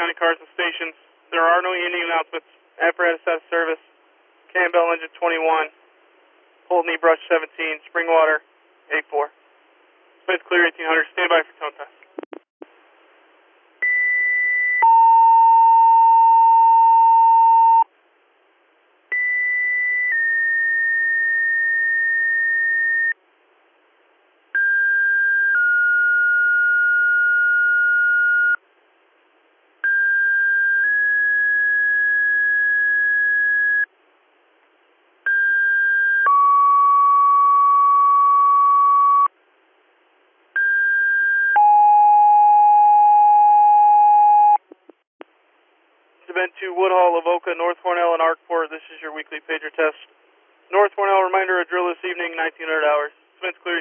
surrounding cars and stations. There are no ending announcements. Apparatus out of service. Campbell engine 21. Pulteney brush 17. Springwater 84. Smith clear 1800. Stand by for tone test. Event 2 Woodhall, Avoca, North Hornell, and Arkport. This is your weekly pager test. North Hornell, reminder of drill this evening, 1900 hours. Smith clear